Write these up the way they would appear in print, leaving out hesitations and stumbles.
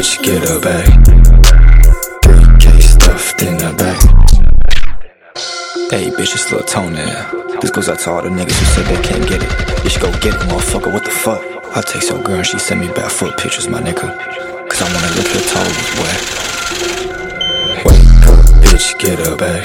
bitch, get a bag. 3K stuffed in the bag. Hey bitch, it's Lil Tony. This goes out to all the niggas who said they can't get it. You should go get it, motherfucker, what the fuck? I text your girl and she sent me barefoot pictures, my nigga. Cause I wanna lick your toes, boy. Wake up, bitch, get a bag.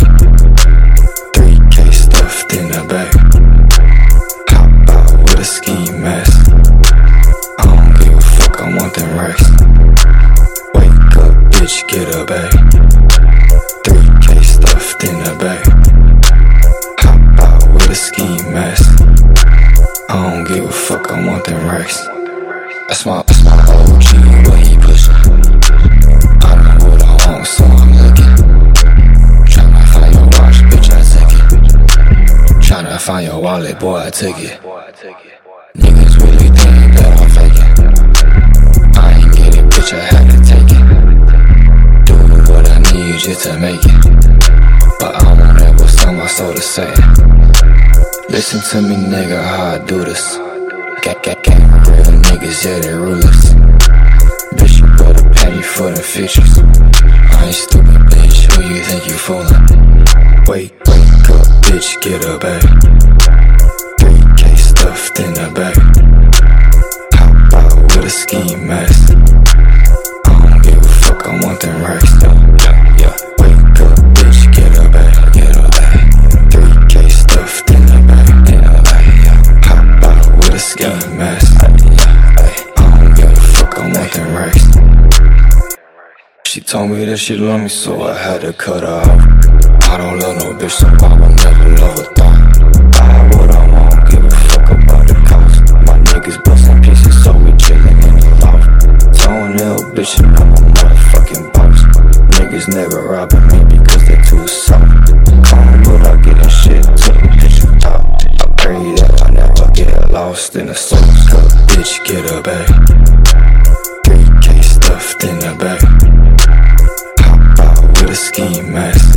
3K stuffed in the bag. Hop out with a ski mask. I don't give a fuck, I want them racks. Wake up, bitch, get a bag. 3K stuffed in the bag. Hop out with a ski mask. I don't give a fuck, I want them racks. That's my OG, what he pushin'. I know what I want, so I'm looking. Tryna find your watch, bitch, I take it. Tryna find your wallet, boy, I take it. Niggas really think that I'm faking. I ain't get it, bitch, I had to take it. Do what I need just to make it. But I won't ever sell my soul to say it. Listen to me, nigga, how I do this. Gang real niggas, yeah, they rulers. Bitch, you better pay me for the features. I ain't stupid, bitch, who you think you fooling? Wake up, bitch, get a bag. 3K stuffed in the bag. Hop out with a ski mask. I don't give a fuck, I want them racks, yeah. Wake up, bitch, get a bag. 3K stuffed in the bag. Hop out with a ski mask. I don't give a fuck, I want them racks. She told me that she love me, so I had to cut her off. I don't love no bitch, so I will never love a thought. Buy what I want, give a fuck about the cost. My niggas bustin' pieces, so we chillin' in the loft. Tone L, bitch, and I'm a motherfucking boss. Niggas never robbing me because they're too soft. Calm without getting shit to the picture top. I pray that I never get lost in a source cup. Bitch, get a bag. 3K stuffed in the bag. Hop out with a ski mask.